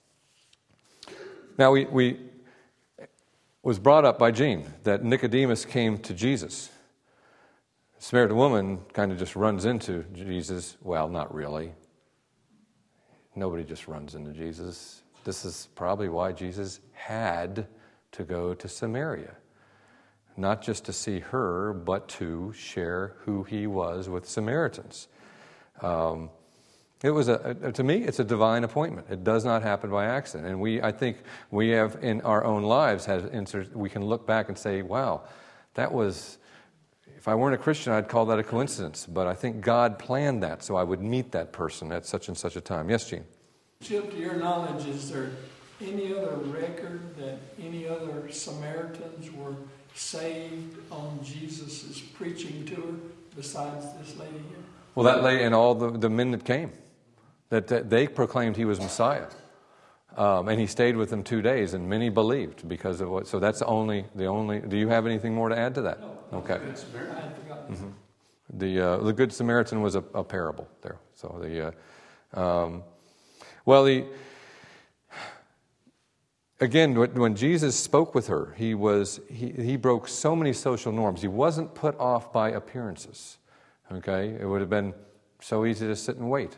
we was brought up by Gene that Nicodemus came to Jesus. The Samaritan woman kind of just runs into Jesus. Well, not really. Nobody just runs into Jesus. This is probably why Jesus had to go to Samaria. Not just to see her, but to share who he was with Samaritans. It was to me, it's a divine appointment. It does not happen by accident. And I think we have in our own lives, we can look back and say, wow, that was, if I weren't a Christian, I'd call that a coincidence. But I think God planned that so I would meet that person at such and such a time. Yes, Gene? Chip, to your knowledge, is there any other record that any other Samaritans were saved on Jesus' preaching tour besides this lady here? Well, that lady and all the men that came, that they proclaimed he was Messiah. And he stayed with them 2 days, and many believed because of what. So that's the only. Do you have anything more to add to that? No. Okay. I had forgotten. Mm-hmm. The Good Samaritan was a parable there. So again, when Jesus spoke with her, he broke so many social norms. He wasn't put off by appearances. Okay, it would have been so easy to sit and wait.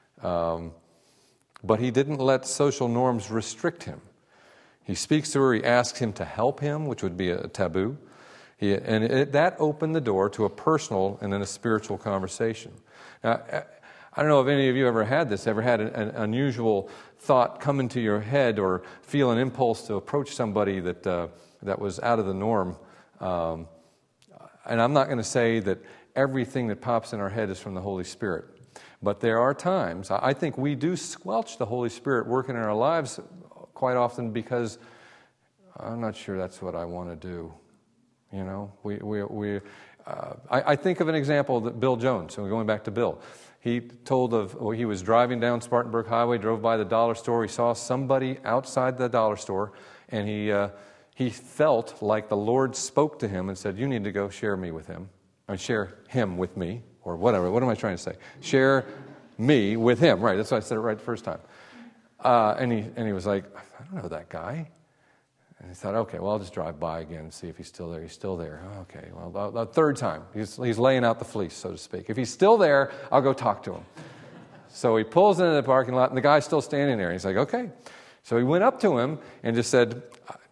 But he didn't let social norms restrict him. He speaks to her, he asks him to help him, which would be a taboo. That opened the door to a personal and then a spiritual conversation. Now, I don't know if any of you ever had an unusual thought come into your head or feel an impulse to approach somebody that was out of the norm. And I'm not going to say that everything that pops in our head is from the Holy Spirit. But there are times, I think we do squelch the Holy Spirit working in our lives quite often because I'm not sure that's what I want to do. You know, I think of an example that Bill Jones, so going back to Bill, he was driving down Spartanburg Highway, drove by the dollar store, he saw somebody outside the dollar store, and he felt like the Lord spoke to him and said, you need to go share me with him, or share him with me. Or whatever. What am I trying to say? Share me with him. Right. That's why I said it right the first time. And he was like, I don't know that guy. And he thought, okay, well, I'll just drive by again and see if he's still there. He's still there. Okay. Well, the third time, he's laying out the fleece, so to speak. If he's still there, I'll go talk to him. So he pulls into the parking lot, and the guy's still standing there. He's like, okay. So he went up to him and just said,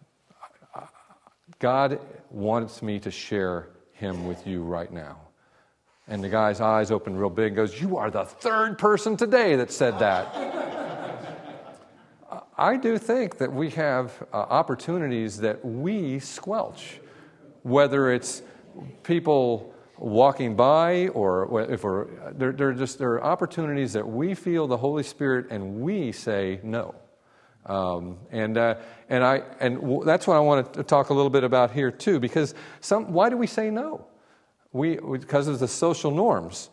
God wants me to share him with you right now. And the guy's eyes opened real big and goes, you are the third person today that said that. I do think that we have opportunities that we squelch, whether it's people walking by or if there are opportunities that we feel the Holy Spirit and we say no. And that's what I want to talk a little bit about here too, because why do we say no? Because of the social norms,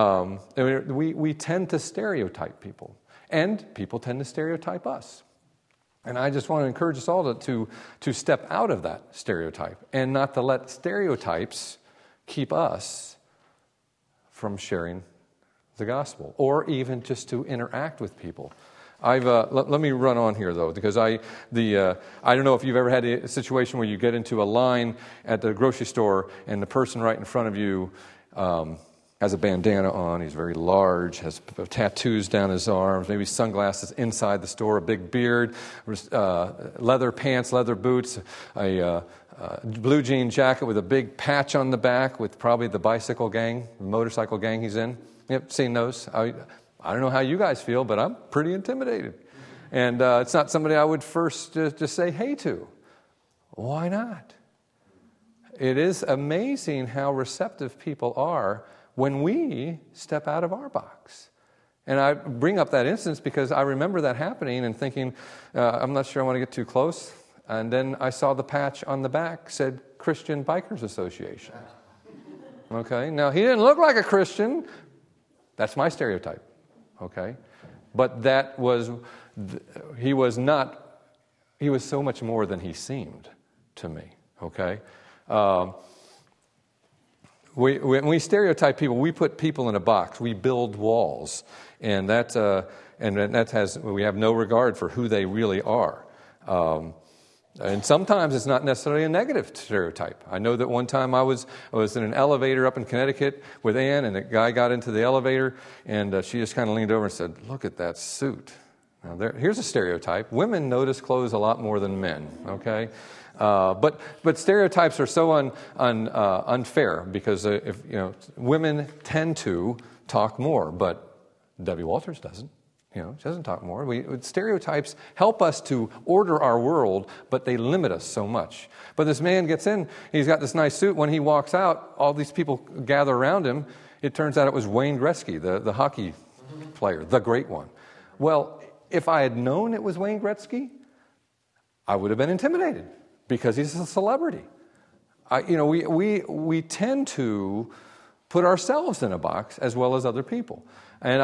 we tend to stereotype people, and people tend to stereotype us. And I just want to encourage us all to step out of that stereotype and not to let stereotypes keep us from sharing the gospel, or even just to interact with people. Let me run on here though, because I don't know if you've ever had a situation where you get into a line at the grocery store and the person right in front of you has a bandana on. He's very large, has tattoos down his arms, maybe sunglasses inside the store, a big beard, leather pants, leather boots, a blue jean jacket with a big patch on the back with probably the motorcycle gang he's in. Yep, seen those. I don't know how you guys feel, but I'm pretty intimidated. And it's not somebody I would first just say hey to. Why not? It is amazing how receptive people are when we step out of our box. And I bring up that instance because I remember that happening and thinking, I'm not sure I want to get too close. And then I saw the patch on the back said Christian Bikers Association. Okay, now he didn't look like a Christian. That's my stereotype. Okay, but he was so much more than he seemed to me. Okay, when we stereotype people, we put people in a box. We build walls, and we have no regard for who they really are. And sometimes it's not necessarily a negative stereotype. I know that one time I was in an elevator up in Connecticut with Ann, and a guy got into the elevator, and she just kind of leaned over and said, "Look at that suit." Now, here's a stereotype. Women notice clothes a lot more than men, okay? But stereotypes are so unfair because women tend to talk more, but Debbie Walters doesn't. She doesn't talk more. Stereotypes help us to order our world, but they limit us so much. But this man gets in, he's got this nice suit. When he walks out, all these people gather around him. It turns out it was Wayne Gretzky, the hockey player, the great one. Well, if I had known it was Wayne Gretzky, I would have been intimidated because he's a celebrity. We tend to put ourselves in a box as well as other people. And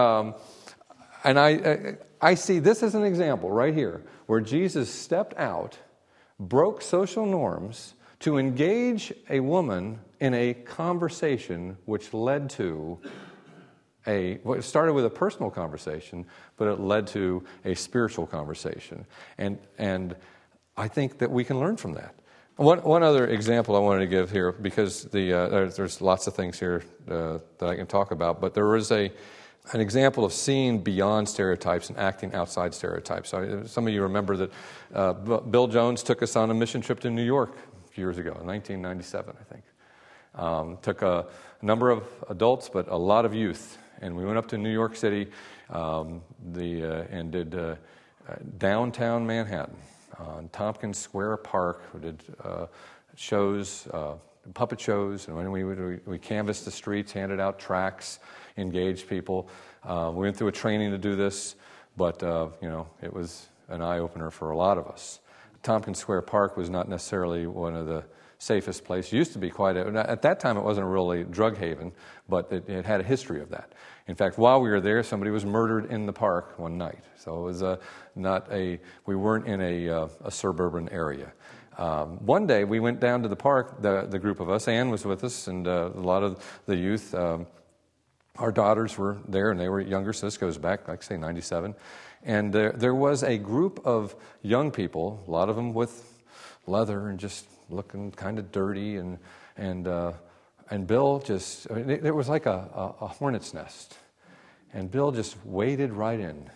I see this as an example right here where Jesus stepped out, broke social norms to engage a woman in a conversation which led to it started with a personal conversation, but it led to a spiritual conversation. And I think that we can learn from that. One other example I wanted to give here, because there's lots of things here that I can talk about, but there was an example of seeing beyond stereotypes and acting outside stereotypes. So some of you remember that Bill Jones took us on a mission trip to New York a few years ago, in 1997, I think. Took a number of adults, but a lot of youth. And we went up to New York City and did downtown Manhattan, on Tompkins Square Park. We did shows, puppet shows, and when we canvassed the streets, handed out tracts, engaged people. We went through a training to do this, but it was an eye-opener for a lot of us. Tompkins Square Park was not necessarily one of the safest places. It used to be at that time it wasn't a really drug haven, but it had a history of that. In fact, while we were there, somebody was murdered in the park one night. So it was we weren't in a suburban area. One day we went down to the park, the group of us. Ann was with us, and a lot of the youth. Our daughters were there, and they were younger, so this goes back, like say, 97. And there was a group of young people, a lot of them with leather and just looking kind of dirty, and Bill just, it was like a hornet's nest. And Bill just waded right in.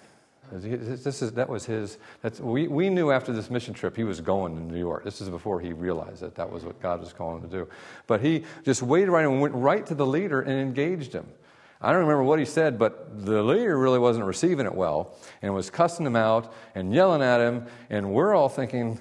We knew after this mission trip he was going to New York. This is before he realized that was what God was calling him to do. But he just waded right in and went right to the leader and engaged him. I don't remember what he said, but the leader really wasn't receiving it well and was cussing him out and yelling at him. And we're all thinking,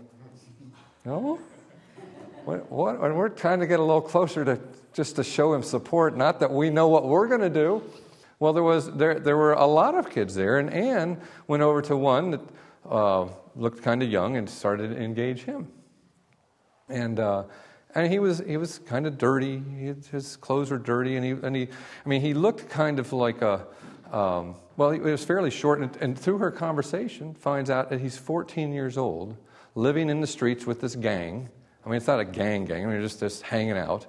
what? And we're trying to get a little closer just to show him support, not that we know what we're going to do. Well, there were a lot of kids there, and Ann went over to one that looked kind of young and started to engage him. And he was kind of dirty. His clothes were dirty, and he looked kind of like he was fairly short. And through her conversation, finds out that he's 14 years old, living in the streets with this gang. I mean, it's not a gang. Just hanging out.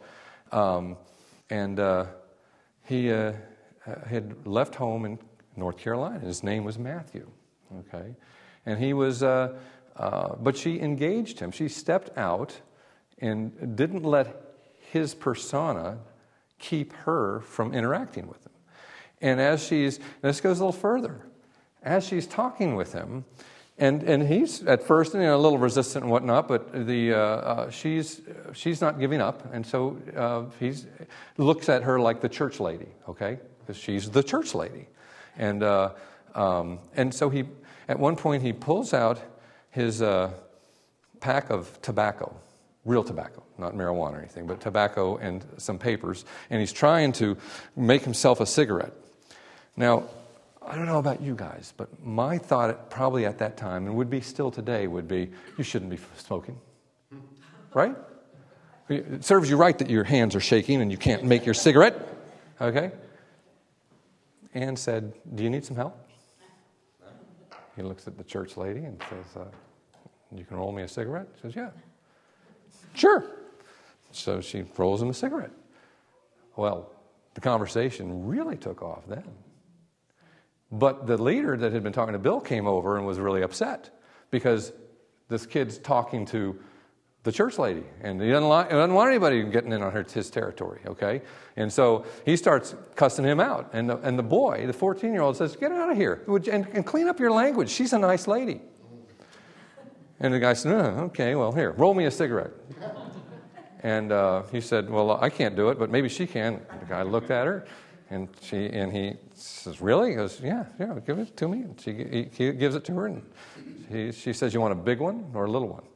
He had left home in North Carolina. His name was Matthew. Okay, and he was, but she engaged him. She stepped out and didn't let his persona keep her from interacting with him. And this goes a little further. As she's talking with him, and he's at first a little resistant and whatnot, but she's not giving up, and so he looks at her like the church lady, okay, because she's the church lady, and so he at one point he pulls out his pack of tobacco. Real tobacco, not marijuana or anything, but tobacco and some papers. And he's trying to make himself a cigarette. Now, I don't know about you guys, but my thought probably at that time, and would be still today, would be, you shouldn't be smoking. Right? It serves you right that your hands are shaking and you can't make your cigarette. Okay? Ann said, do you need some help? He looks at the church lady and says, you can roll me a cigarette? She says, yeah. Sure. So she rolls him a cigarette. Well, the conversation really took off then. But the leader that had been talking to Bill came over and was really upset because this kid's talking to the church lady, and he doesn't want anybody getting in on his territory, okay? And so he starts cussing him out. And the boy, the 14-year-old, says, get out of here and clean up your language. She's a nice lady. And the guy said, okay, well, here, roll me a cigarette. And he said, well, I can't do it, but maybe she can. The guy looked at her, and he says, really? He goes, yeah, give it to me. And he gives it to her, and she says, you want a big one or a little one?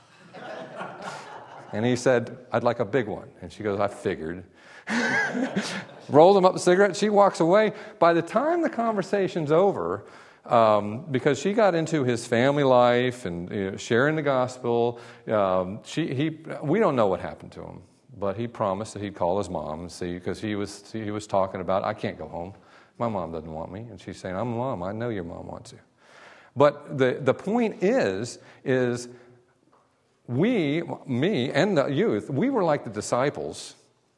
And he said, I'd like a big one. And she goes, I figured. Rolls him up a cigarette. She walks away. By the time the conversation's over, because she got into his family life and sharing the gospel. We don't know what happened to him, but he promised that he'd call his mom and see, because he was talking about, I can't go home. My mom doesn't want me. And she's saying, I'm a mom. I know your mom wants you. But the point is me and the youth, we were like the disciples.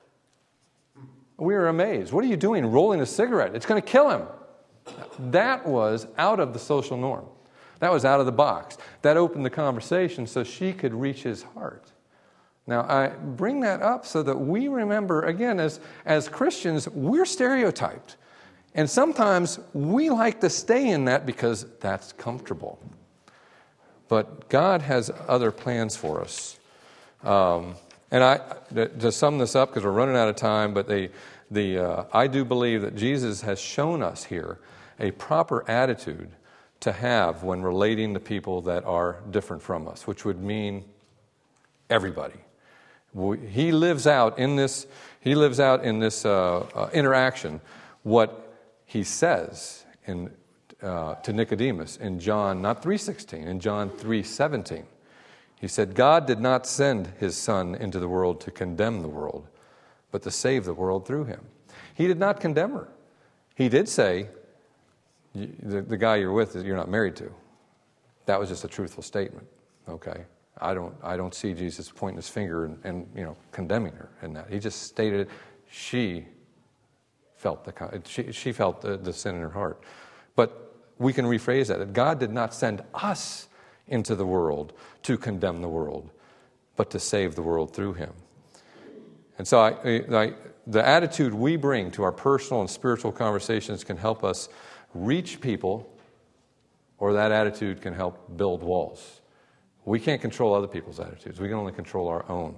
We were amazed. What are you doing, rolling a cigarette? It's going to kill him. That was out of the social norm. That was out of the box. That opened the conversation so she could reach his heart. Now, I bring that up so that we remember, again, as Christians, we're stereotyped. And sometimes we like to stay in that because that's comfortable. But God has other plans for us. And to sum this up, because we're running out of time, but I do believe that Jesus has shown us here a proper attitude to have when relating to people that are different from us, which would mean everybody. He lives out in this interaction what he says to Nicodemus in John, not 3:16, in John 3:17. He said, God did not send his Son into the world to condemn the world, but to save the world through him. He did not condemn her. He did say, the guy you're with, you're not married to. That was just a truthful statement. Okay, I don't see Jesus pointing his finger and condemning her in that. He just stated it. She felt the sin in her heart. But we can rephrase that God did not send us into the world to condemn the world, but to save the world through him. And so the attitude we bring to our personal and spiritual conversations can help us reach people, or that attitude can help build walls. We can't control other people's attitudes. We can only control our own.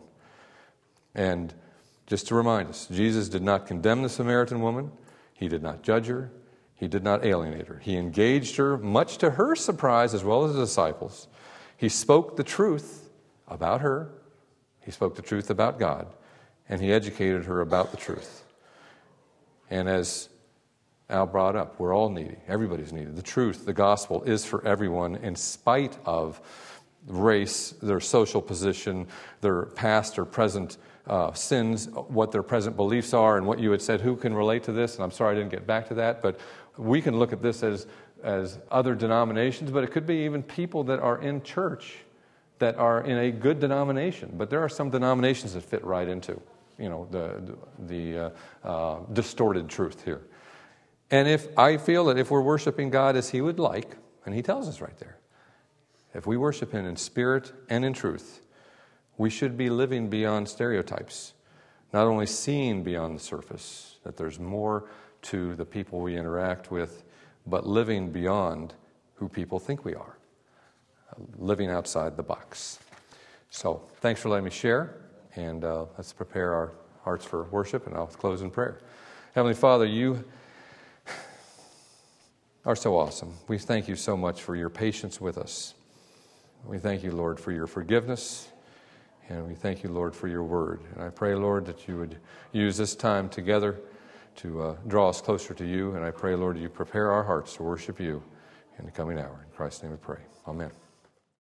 And just to remind us, Jesus did not condemn the Samaritan woman. He did not judge her. He did not alienate her. He engaged her, much to her surprise as well as the disciples. He spoke the truth about her. He spoke the truth about God. And he educated her about the truth. And as Al brought up, we're all needy. Everybody's needy. The truth, the gospel, is for everyone in spite of race, their social position, their past or present sins, what their present beliefs are, and what you had said, who can relate to this? And I'm sorry I didn't get back to that, but we can look at this as other denominations, but it could be even people that are in church that are in a good denomination. But there are some denominations that fit right into, the distorted truth here. And if I feel that if we're worshiping God as he would like, and he tells us right there, if we worship him in spirit and in truth, we should be living beyond stereotypes, not only seeing beyond the surface, that there's more to the people we interact with, but living beyond who people think we are, living outside the box. So thanks for letting me share, and let's prepare our hearts for worship, and I'll close in prayer. Heavenly Father, you are so awesome. We thank you so much for your patience with us. We thank you, Lord, for your forgiveness. And we thank you, Lord, for your word. And I pray, Lord, that you would use this time together to draw us closer to you. And I pray, Lord, that you prepare our hearts to worship you in the coming hour. In Christ's name we pray. Amen.